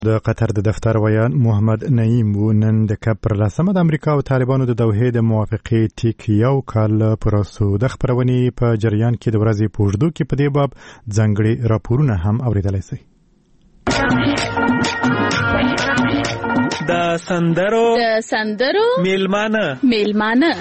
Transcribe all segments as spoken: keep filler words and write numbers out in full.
د قطر د دفتر ویان محمد نعیم و نن د کپ پر لسمه د امریکا او طالبانو د دوحې د موافقې ټیک یو کال پر سو د خبرونې په جریان کې د ورځې په اوږدو کې په دې باب ځانګړي راپورونه هم اورېدلی شئ. د سندرو د سندرو میلمانه میلمانه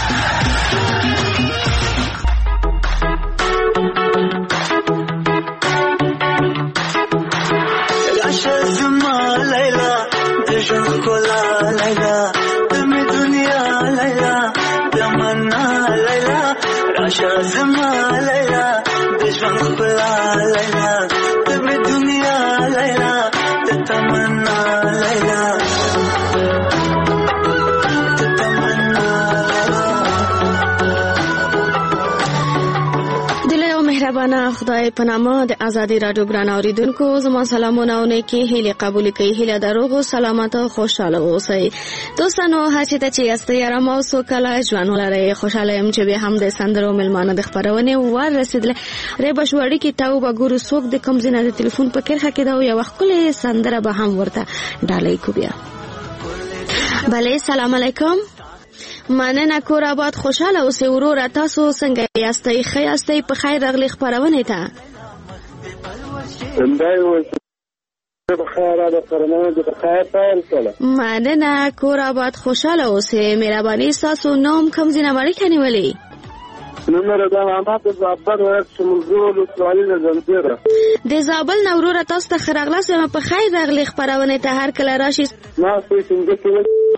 Rasha zama Laila, deshwan khula Laila, tabhi duniya Laila, tamanna Laila, tamanna دلایو مهربانه خدای په نامه د ازادي رادیو ګران اوریدونکو زما سلامونه او نیکی هیله قبول کړئ. هیله دروغ سلامت او خوشاله اوسئ. دوستانو هر چېرته چې یاستئ آرام او سوکاله ژوند ولرئ. خوشاله یم چې بیا هم د سندرو میلمانه د خپرونې ور رسیدله. ری بشوړی کې تاو به ګورو څوک د کوم ځای د ټلیفون په کرخه کې دا یو ښکلې سندره به هم ورته ډالۍ کو بیا. بله سلام علیکم. مننه کور آباد خوشاله اوسئ وروره. تاسو څنګه یاستئ؟ ښه یاستئ؟ په خیر راغلئ خپرونې ته. مننه کور آباد خوشاله اوسئ. مهرباني ستاسو نوم کوم ځای نه اړیکه نیولې؟ نوم رضا محمد د زابل ولایت شمولزور ولسوالۍ نه زنجبیره. د زابل نه وروره تاسو ته ښه راغلاست. یم په خیر راغلئ خپرونې ته. هر کله راشئ. ما څه څنګه کې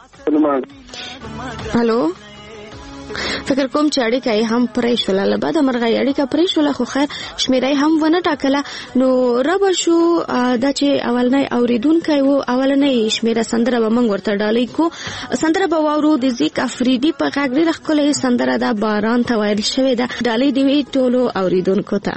هلو فکر کوم چې اړیکه یې هم پرې شوله. له بعده مرغه یې اړیکه پرې شوله خو خیر شمیره یې هم ونه ټاکله. نو رابه شو دا چې اولنی اوریدونکی و اولنی شمیره سندره به موږ ورته ډالۍ کو. سندره به واورو د زیک افریدي په غږ ډېره ښکلې سندره ده. باران ته ویل شوې ده. ډالۍ دې وي ټولو اوریدونکو ته.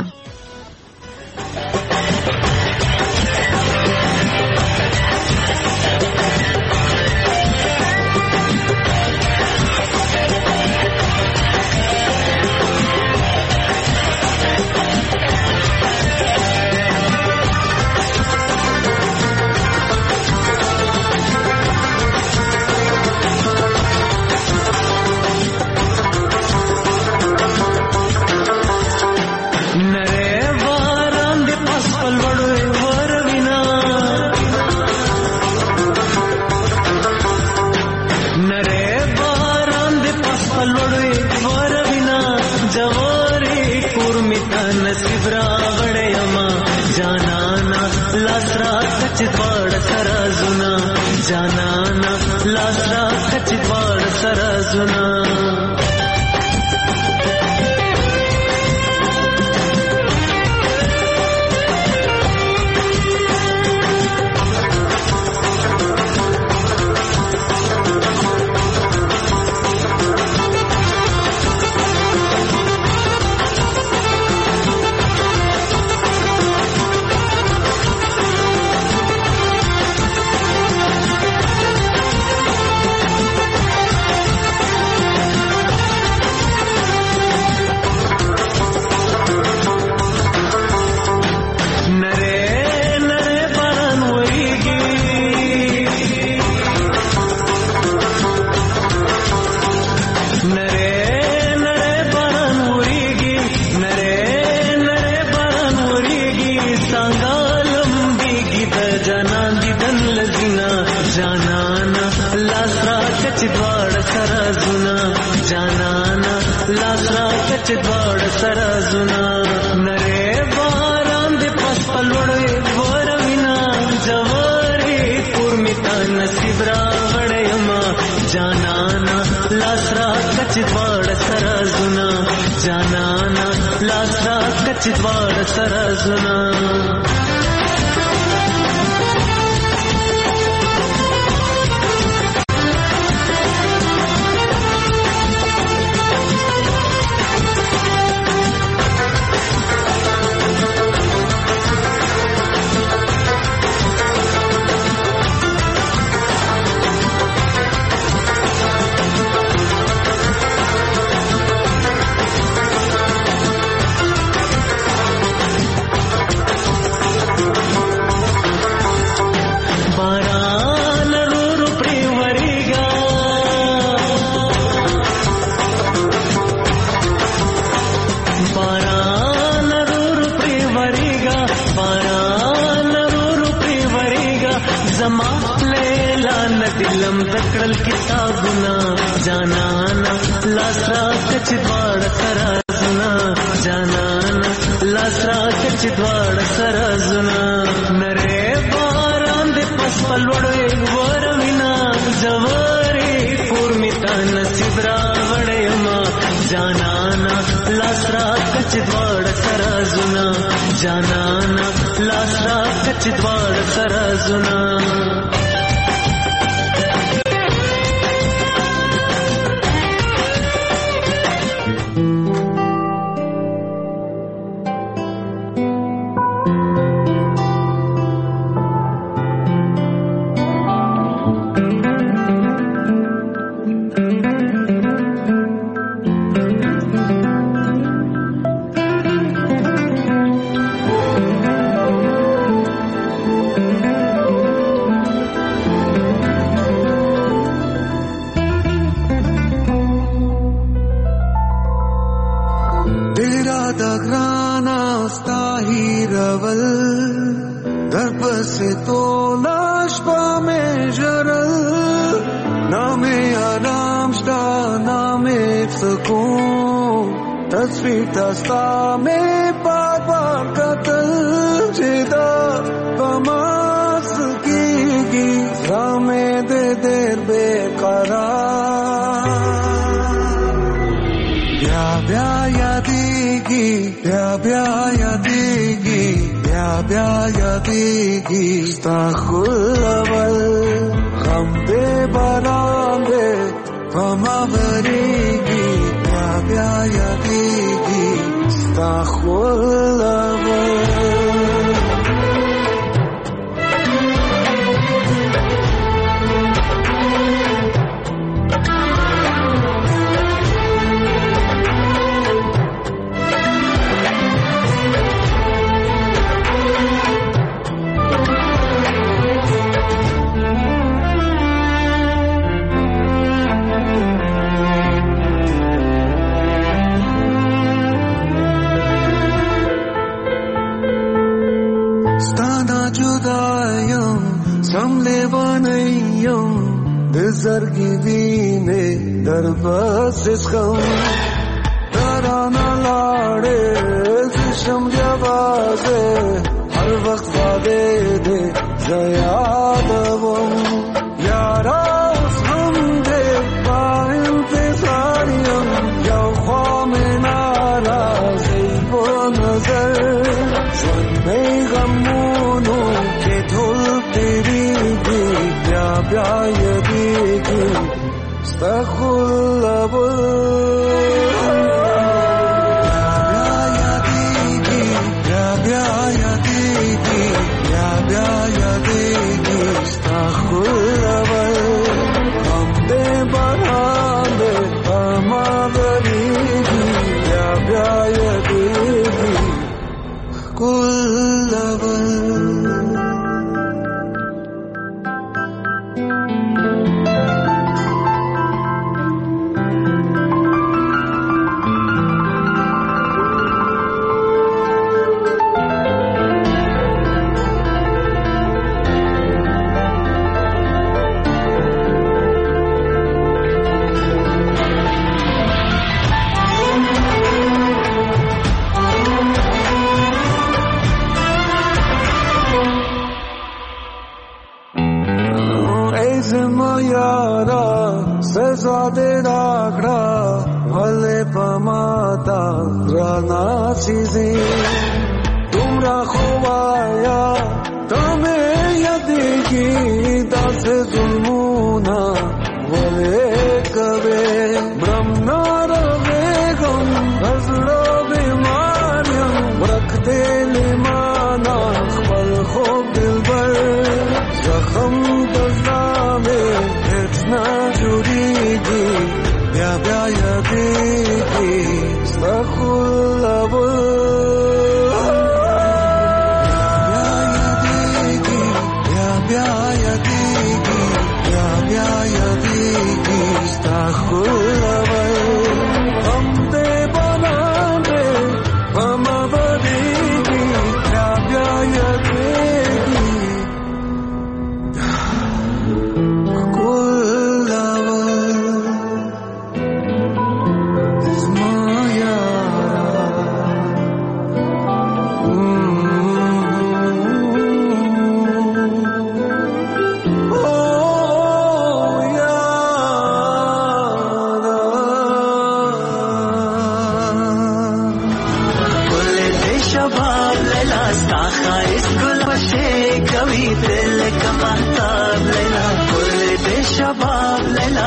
जमा लेला नदिलम तकड़ल किताबुना जानाना लासरा कचद्वाड़ सराजुना जानाना लासरा कचद्वाड़ सराजुना नरे बारांद पस्पल वड़े वरविना जवारी पूर्मिता नसिब्रा वड़ेमा जानाना लासरा कचद्वाड़ सराजुना जानाना लासरा कचद्वाड़ सराजुना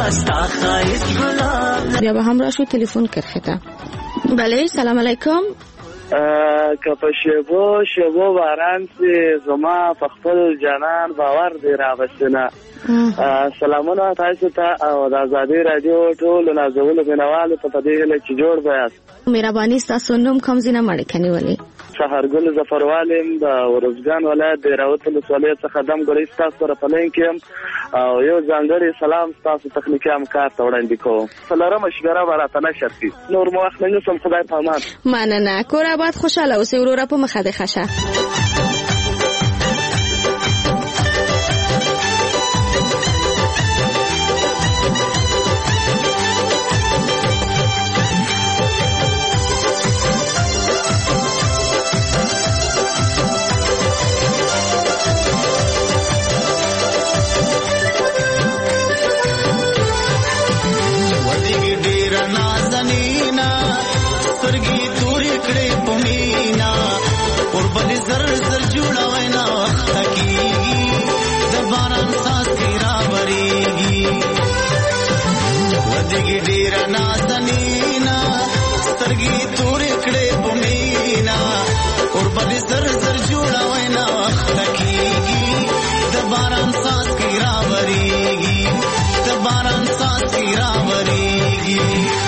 ستا خایس ګلاب. بیا به هم راشو تلیفون کرخه ته. بله سلام علیکم. که په شیبو شیبو باران سي زما په خپل جانان باور دی راوستنه. سلامونه تاسو ته او د آزادي رادیو ټول نازولو بنوالو ته په دې هله چې جوړ بیاست. مهرباني ستاسو نوم کوم ځای نه مړ کني ولې؟ سحرګل ظفروالم د ورزګان ولایت د راوتل ولایت څخه دم ګړې تاسو سره پلین کې او یو ځانګړي سلام تاسو تخنیکی همکار ته وړاندې کوم. سلام مشګره براته نشرتي نور مو وخت نه سم خدای پامان. مننه کور آباد خوشاله اوسې وروره په مخه ده خشه. زر زر جوړا وینا حقيقي د باران ساس کی راوريږي ودګي ډیر نازنینا سترګي تور کړه پمینا قربان زر زر جوړا وینا حقيقي د باران ساس کی راوريږي د باران ساس کی راوريږي.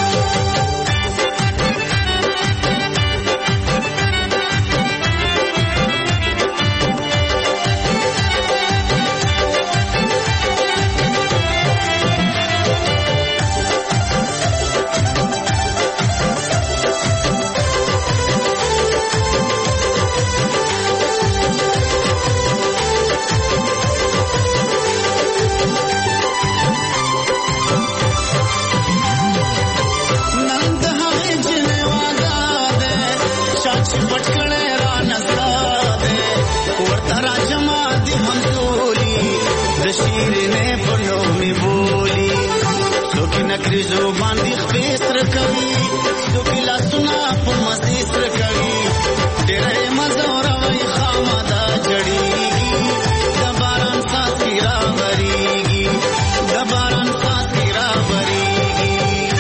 شیرینه پلو می بولی سوکی نکری زبان دی خیسر کوي سوکی لاسونا په مسیسر کوي ډېرې مزور وای خامدا جړیږي د باران ساس کی راوریږي د باران ساس کی راوریږي.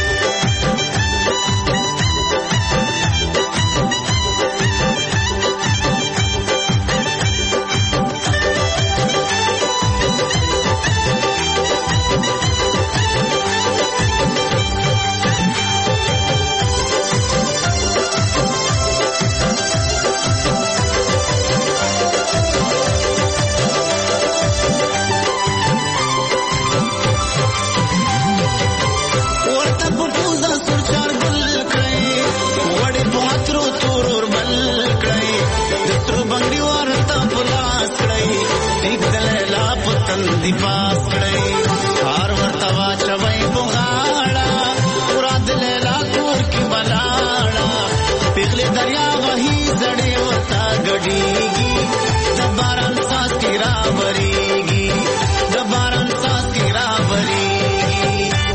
دی پاس کړی هر ورته واچوي بغاړه پورا دل لا کور کې بلاړه پیغله دریا وਹੀ زړې وتا غډيږي د باران ساس کی راوريږي د باران ساس کی راوريږي.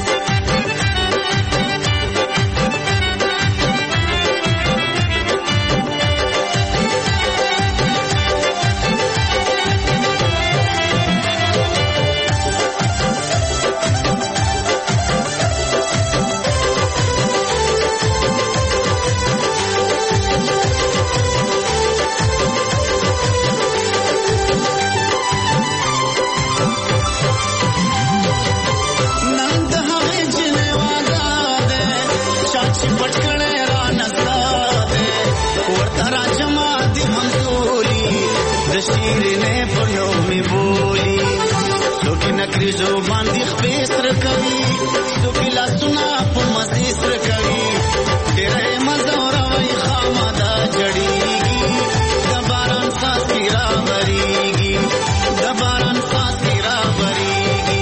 شیرینه پلو می بولی سوکی نکری زبان دی خیسر کوي سوکی لاسونا په مسیسر کوي ډېرې مزور وای خامدا جړیږي د باران ساس کی راوریږي د باران ساس کی راوریږي.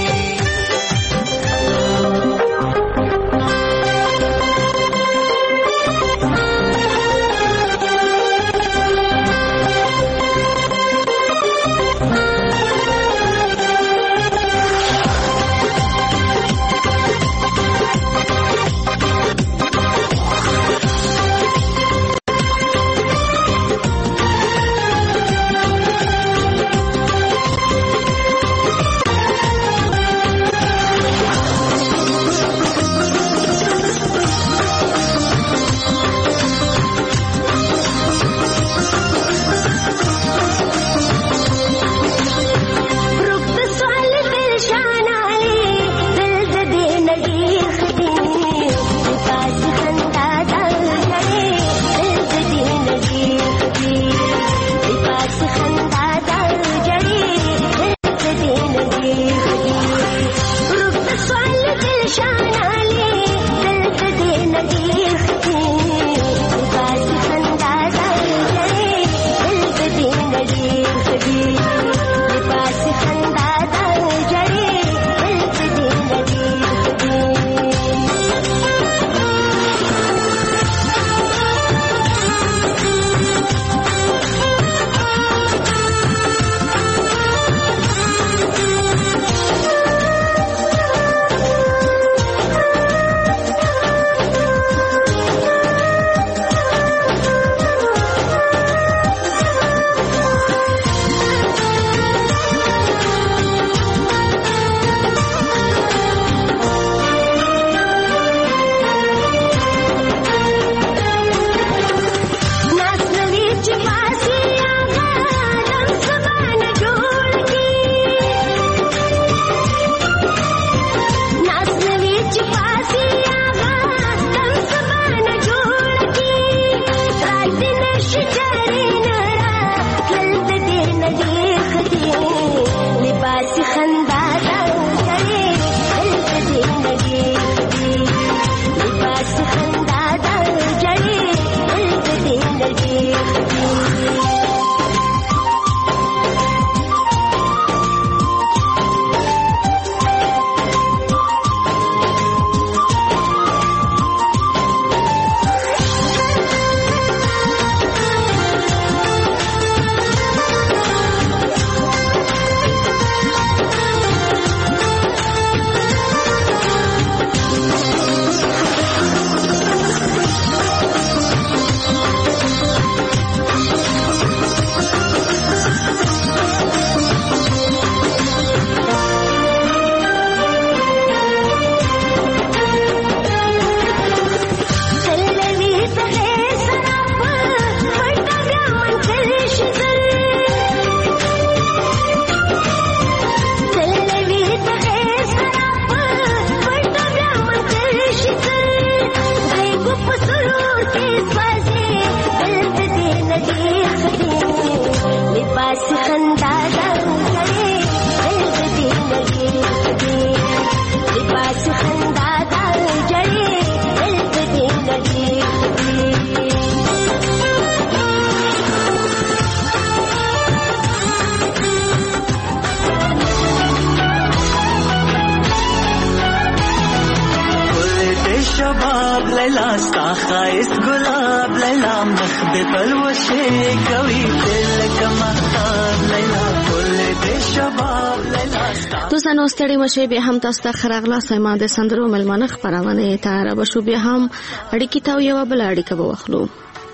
دوستانو ستړي مشه به هم تاسو ته خراغلا سیمه د سندرو ملمنه خبرونه ته را بشو به هم اړیکی ته یو بل اړیکه به واخلو.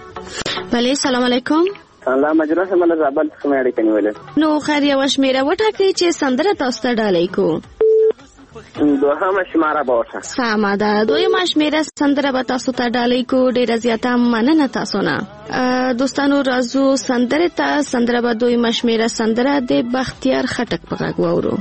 بله سلام علیکم. الله مجرا سم الله زابل سم اړیکه نیولې. نو خیر یو شمیره وټاکې چې سندره تاسو ته ډالۍ کو. دوهمه شماره به وټه. سمه ده. دویمه شمیره سندره به تاسو ته ډالۍ کو. ډیره زیاته مننه تاسو نه. دوستانو راځو سندره ته. سندره به دویمه شمیره سندره د بختیار خټک په غږ واورو.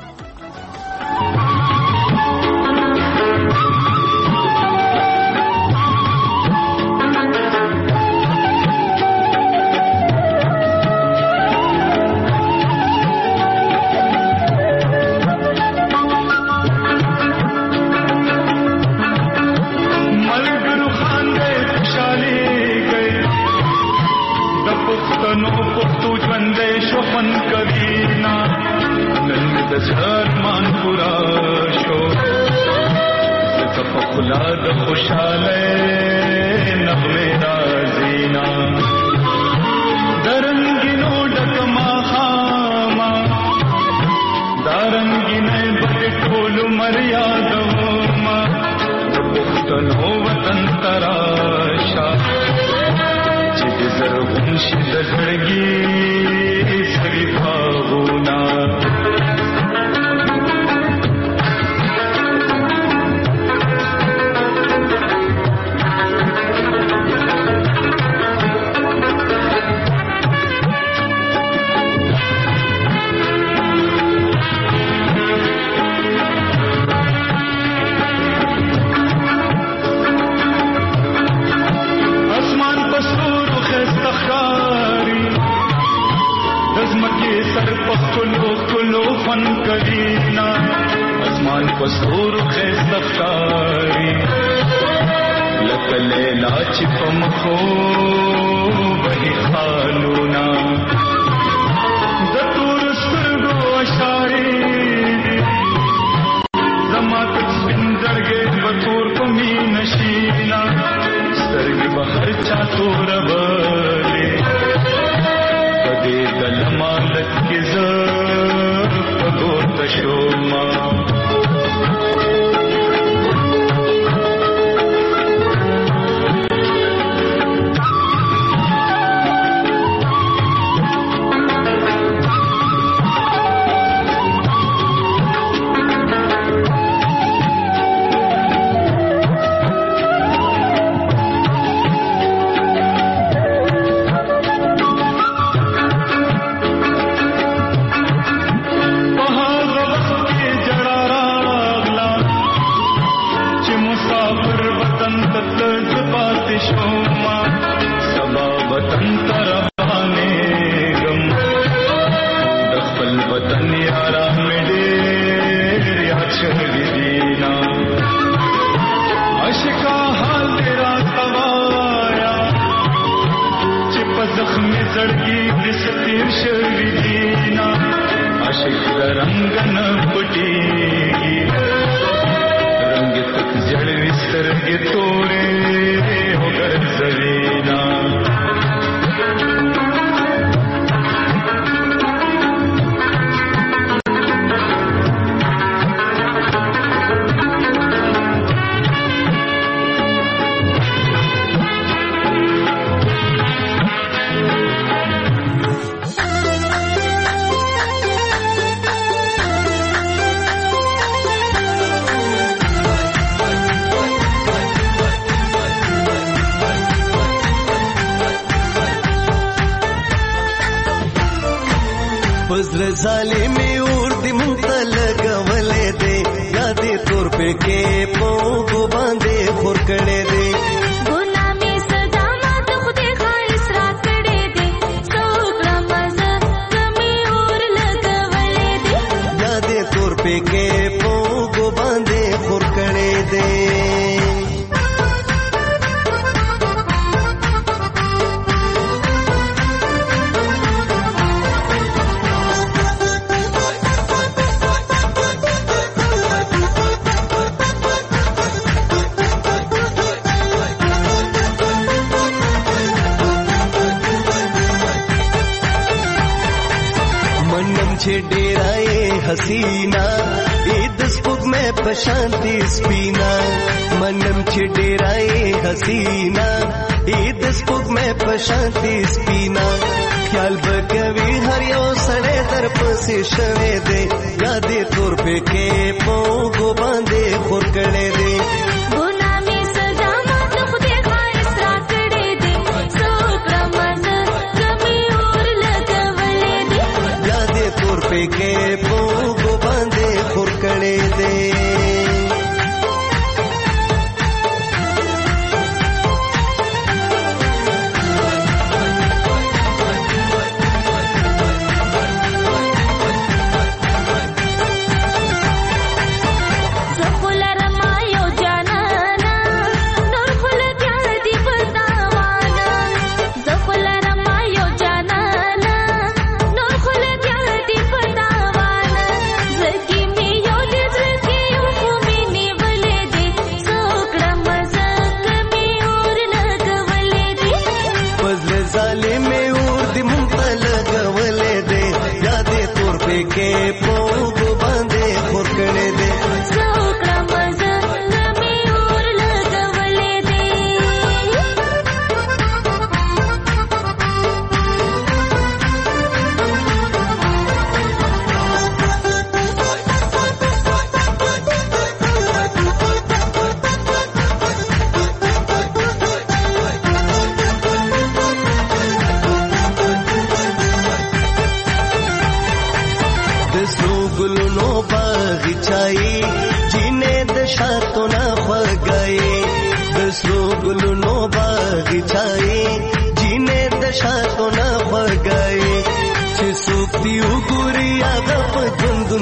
اسمان پستور خستخاری لکه لیلا چې په مخو وهي خالونا د تور سترګو اشارې زما تک سپین زړګې په تور په مینه شینا سترګې به هر چا تورولې په دې ګلمالت کې زه په ګوته شوما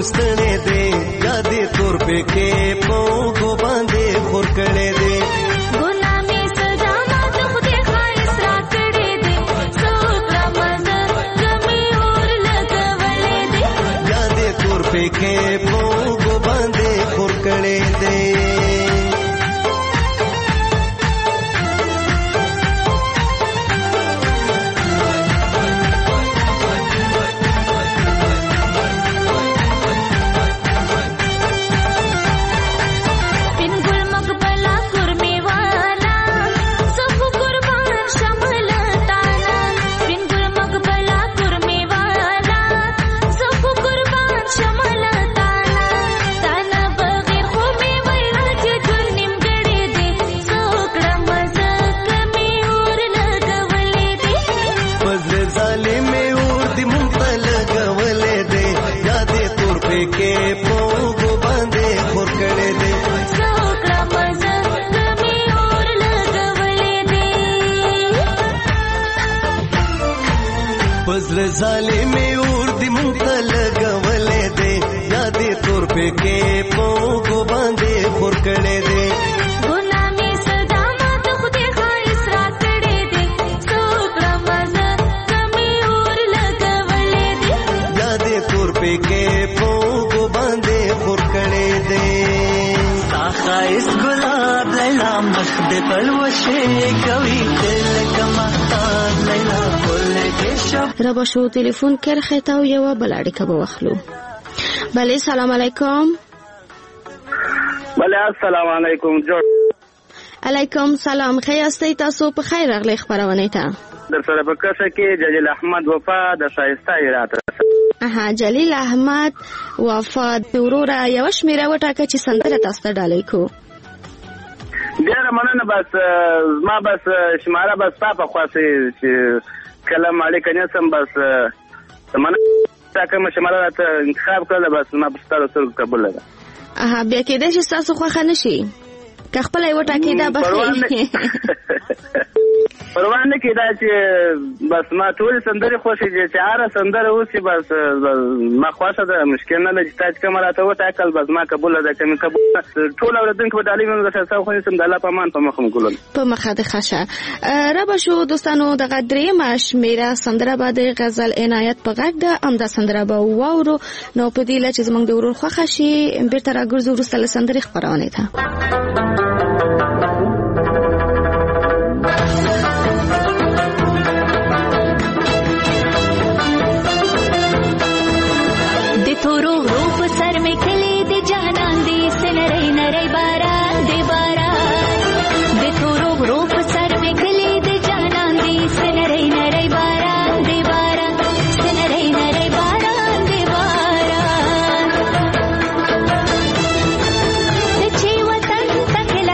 ستړې دې یادې تور په کې په کو باندې خور کړې دې ګنامي سزا ما ته خدای خایس را کړې دې څوک رمضان کمي اور لګولې دې یادې تور په کې په کو باندې خور کړې دې ظالمي اور دی مونږ ته لګولې دې یادې تور په کې پوغو باندې خور کړې دې ګنامي سزا ما ته خدای خایس را کړې دې څوک رمضان کمي اور لګولې دې یادې تور په کې پوغو باندې خور کړې دې تا خایس ګلاب لیلا مخ دې پلوشه کوي دل کما تا لیلا ربا شو تلفون کرخه تا و یو بلاړی کبه واخلو. بله سلام علیکم. بله السلام علیکم جوړ. علیکم سلام. خیاستی تاسو په خیر راغلی خبرونه ته. در سره په کسه کې جلیل احمد وفا د شایسته راته. اها جلیل احمد وفا ورور یو شمیره وټاکه چې سندره تاسو ته ډالۍ کو. ډیره مننه بس ما بس شماره بس په خاصه چې کلام علیک نسم بس زمانه تا کوم شماره راته انتخاب کړل بس ما په ستاسو سره قبول ده. اها بیا کې د شي تاسو خو خنشي که خپل یو ټاکی دا بس پروانه کې دا چې بس ما ټول سندري خوشي چې چاره سندره اوسې بس ما خوښه ده مشکل نه لږ تاج کوم راته و تاکل بس ما قبول ده چې من قبول ټول اوردونکو په تعلیم نه تاسو خو سم د الله په مان په مخم ګولل په مخه د خشه رب شو دوستانو د غدرې ماش میرا سندره باندې غزل عنایت په غږ ده ام د سندره به واورو نو په دې لچ زمنګ د ورور خوښه شي بیرته راګرځو ورسته سندري خبرونه ده. تورو روپ سر میں کھلے دے جانان دی سنرئی نرئی باران دے باران دے تورو روپ سر میں کھلے دے جانان دی سنرئی نرئی باران دے باران سنرئی نرئی باران دے باران سچے وطن تک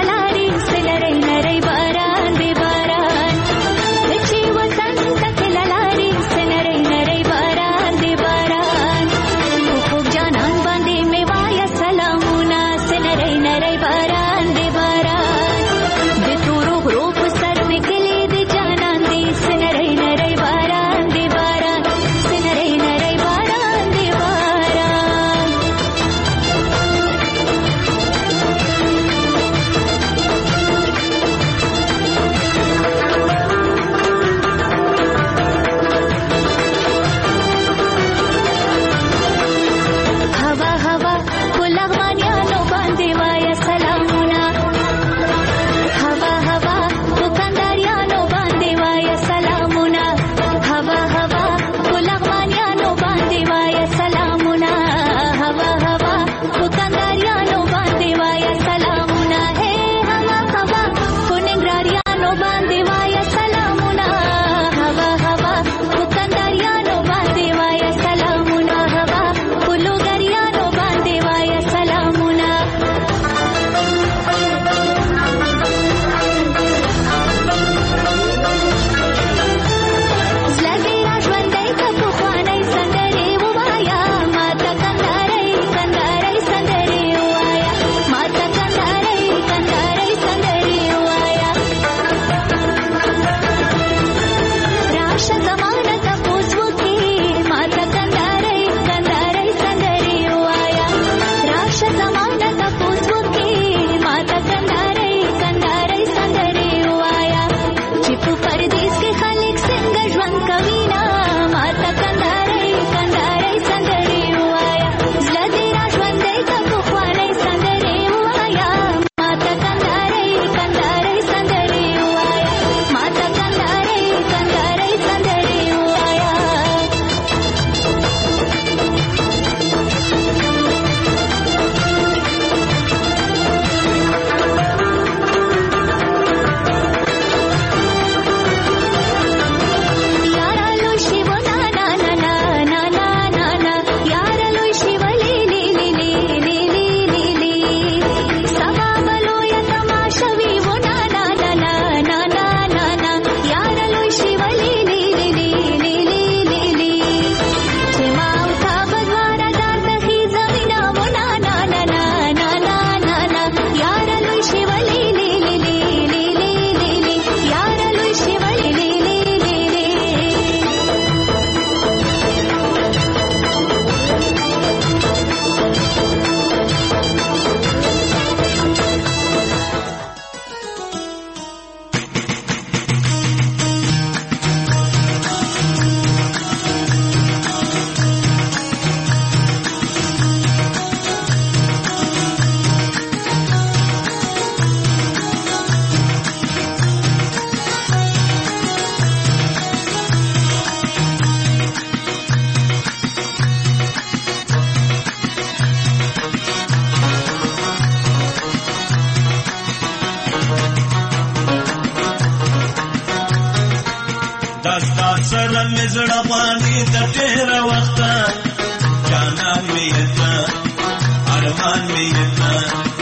خپل مزړه باندې د ډېر وخت جانان می ته ارمان می ته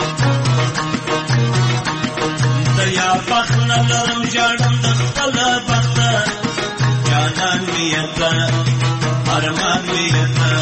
دیا پخنه لرم جاړم د خپل بخت جانان می ته ارمان می ته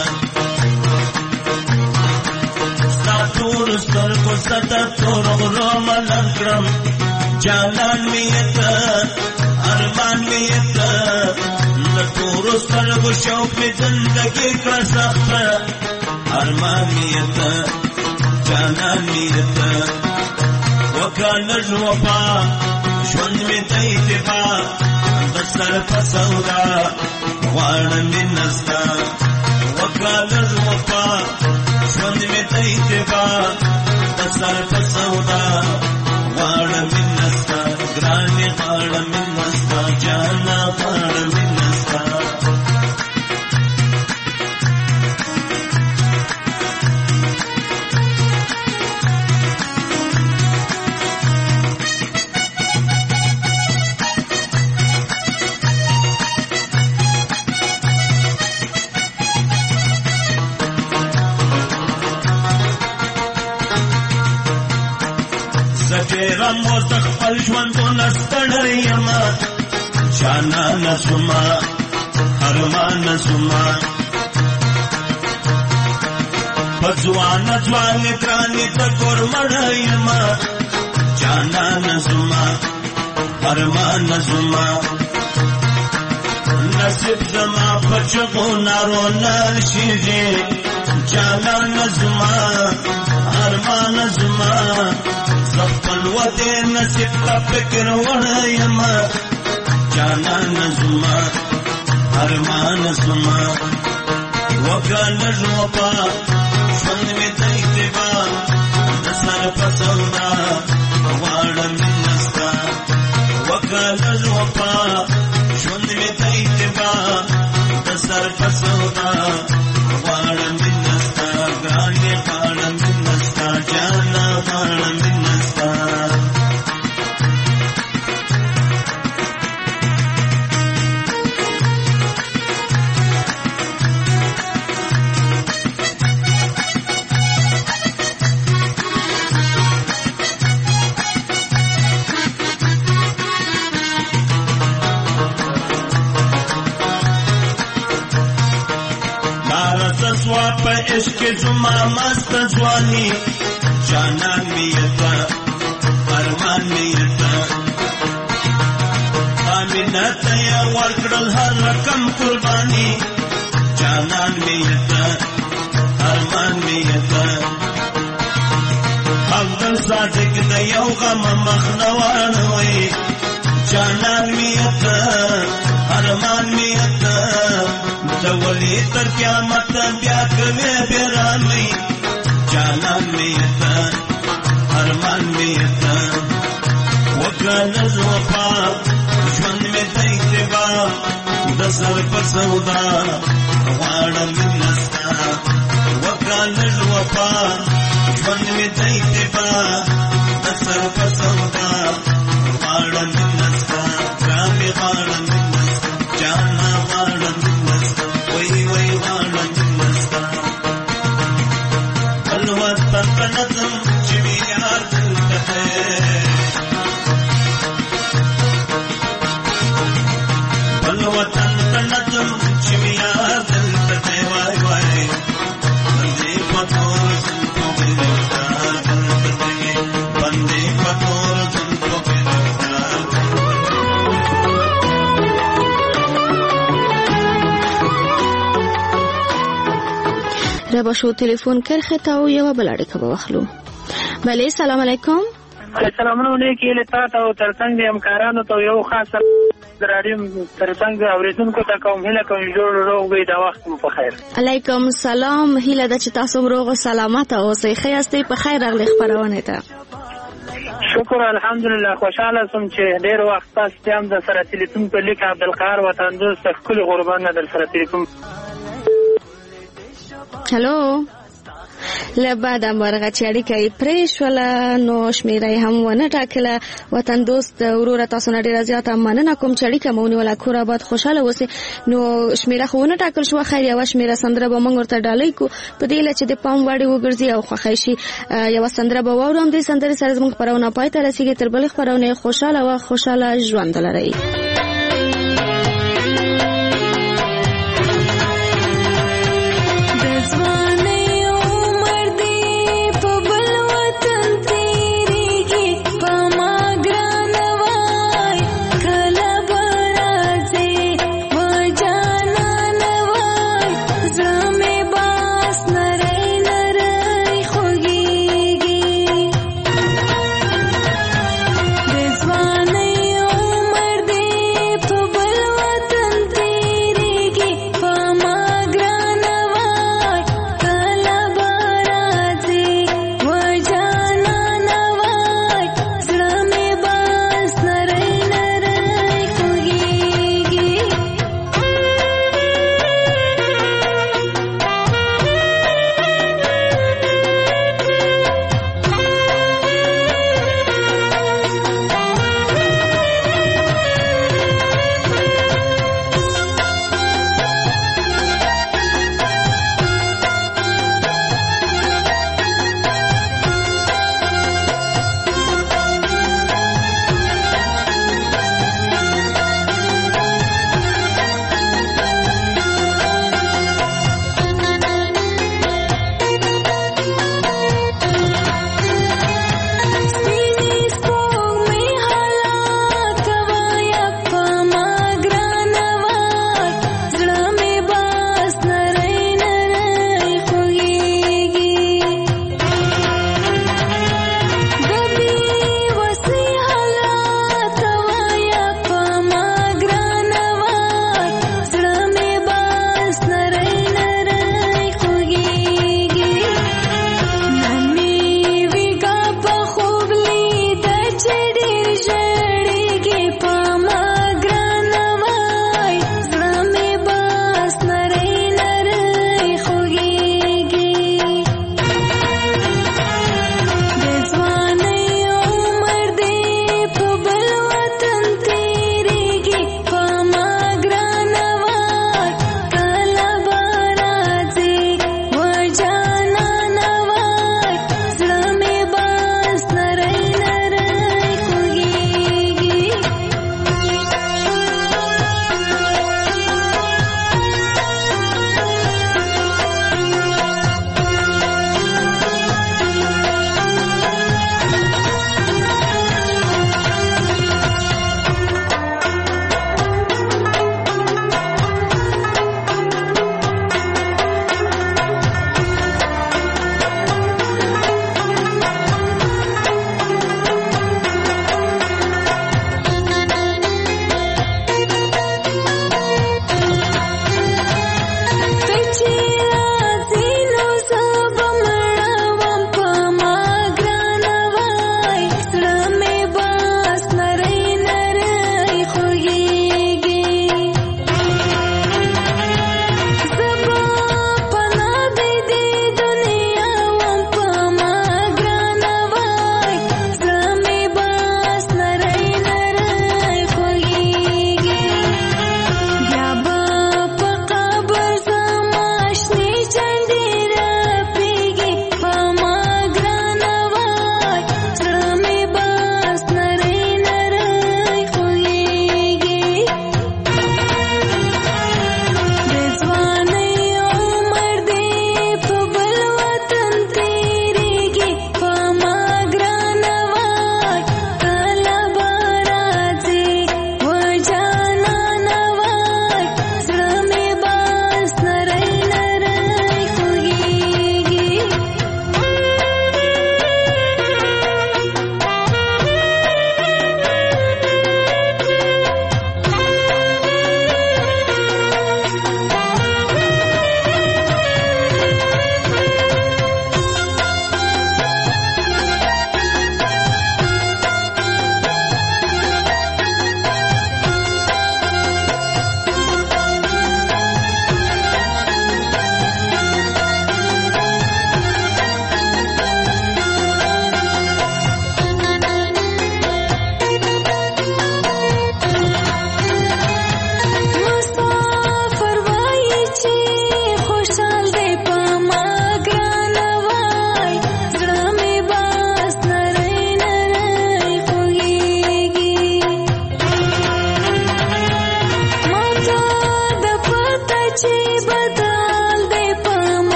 ستور سترګو ستر تور غرو ملنګ کړم جانان می ته ارمان می ته د تور سترګو شوق می زندګي کړه سخت ارمان می ته جانان می ته وکړه ژوپا ژوند می ته اتباع د سر په سودا غواړم مې نستا وکړه ژوپا ژوند می ته اتباع د سر په سودا غواړم مې نستا ګرانې غواړم مې نستا جانا غواړم مې نستا ډېره مور د خپل ژوندونه ستړی یمه جانانه زما ارمانه زما په ځوانه ځوانې ګرانې د کور مړی یمه جانانه زما ارمانه زما نصیب زما په چغو نارو نرشیږي جانانه زما ارمانه زما خپل وطن نصیب کا فکر وړایم جانان زما ارمان زما وکړه ژوپا ژوند مې ته اتباع د سر په سودا غواړم مې نستا وکړه ژوپا ژوند مې ته اتباع د سر په سودا غواړم مې نستا ګرانې غواړم مې نستا جانا غواړم مې په عشق زما مست ځواني جانان می ته ارمان می ته امینت یا ورکړل هر رقم قرباني جانان می ته ارمان می ته عبد صادق د یو غم مخنوان وای جانان می ته ارمان می ته دولی تر قیامت بیا کوي بیرانی جانان می ته ارمان می ته وکړه ژوپا ژوند می ته اتباع د سر په سودا غواړم مې نستا وکړه ژوپا ژوند می ته اتباع د سر په سودا غواړم مې نستا ګرانې غواړم مې نستا جانا غواړم مې نستا وای وای غواړم مې نستا الوطن په نظم چې مې یار دلته الوطن په نظم چې مې یار دلته وای وای بندې په تور زلفو کې رفتار دلته بندې په تور زلفو کې رفتار را با شو تلفن کرخه تا او یو بلاړه کبه واخلو. بله سلام علیکم. سلامونه علیکم لتا ته او ترڅنګ د همکارانو ته یو خاص دراریم ترڅنګ اوریدونکو ته کوم هله کوم جوړ روغ وي دا وخت مو په خیر. علیکم سلام هله د چې تاسو روغ او سلامت اوسئ خیرسته په خیر راغلی خبرونه ته. شکر الحمدلله خوشاله سم چې ډیر وخت تاسو ته هم د سره تلیفون په لیک عبدالقهار وطن دوست خپل قربان در سره تلیفون. هلو له بعد مرغه چې اړیکه یې پرې شوله نو شمیره هم ونه ټاکله. وطن دوست وروره تاسو نه ډېره زیاته مننه کوم چې اړیکه مو ونیوله. کور آباد خوشحاله اوسئ. نو شمیره خو ونه ټاکل شوه، خیر یوه شمیره سندره به موږ ورته ډالۍ کړو په دې هیله چې د پام وړ وګرځي او خوښی شي. یوه سندره به واورو. همدې سندرې سره زموږ خپرونه پای ته رسېږي. تر بلې خپرونې خوشحاله او خوشحاله ژوند ولرئ.